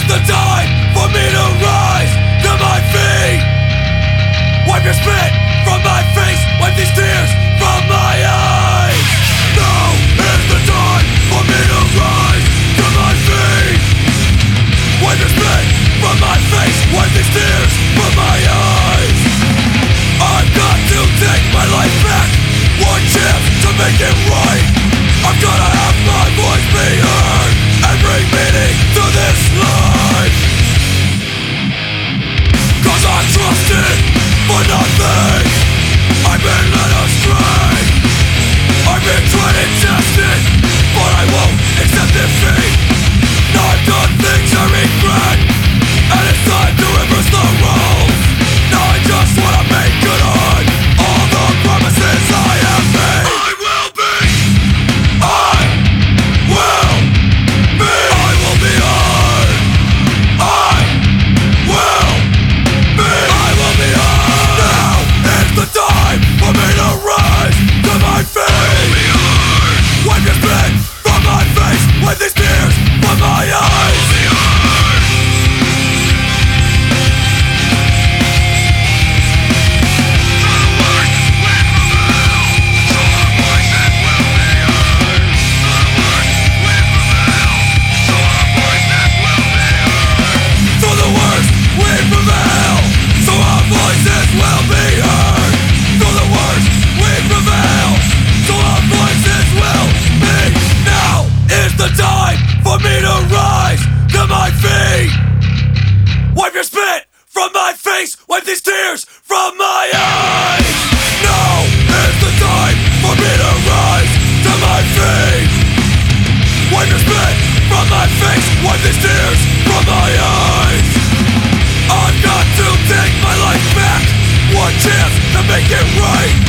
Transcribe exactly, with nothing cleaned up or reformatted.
the time for me to rise to my feet. Wipe your spit from my face, wipe these tears from my eyes. Now is the time for me to rise to my feet. Wipe your spit from my face, wipe these tears from my eyes. I've got to take my life back, one chance to make it right. I've gotta have my voice be heard and bring meaning to this life. Cause I trusted for nothing, I've been led astray. I've been tried and tested, but I won't accept defeat. Now I've done things I regret, and it's time to reverse the roles. Now I just wanna make good on all the promises I have made. I will be, I will be, I will be heard. I will be, I will be heard. Now is the time for me to rise to my feet. I will be heard. Wipe your spit from my face, wipe these tears from my eyes. I will be heard. Wipe your spit from my face, wipe these tears from my eyes. Now is the time for me to rise to my feet. Wipe your spit from my face, wipe these tears from my eyes. I've got to take my life back, one chance to make it right.